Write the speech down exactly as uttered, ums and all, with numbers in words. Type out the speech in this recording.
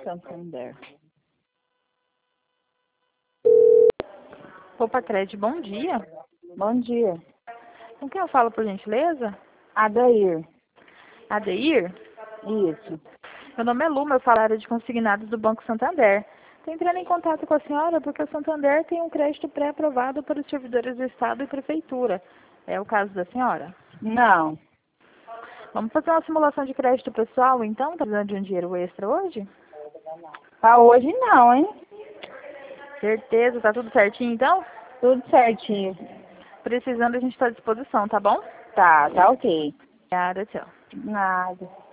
Santander. Opa, Crédito, bom dia. Bom dia. Com quem eu falo, por gentileza? Adair. Adeir? Isso. Meu nome é Luma, eu falo da área de consignados do Banco Santander. Estou entrando em contato com a senhora porque o Santander tem um crédito pré-aprovado para os servidores do Estado e Prefeitura. É o caso da senhora? Não. Vamos fazer uma simulação de crédito pessoal, então? Está precisando de um dinheiro extra hoje? Pra hoje não, hein? Certeza, tá tudo certinho, então? Tudo certinho. Precisando, a gente está à disposição, tá bom? Tá, tá ok. Obrigada, tchau. Nada.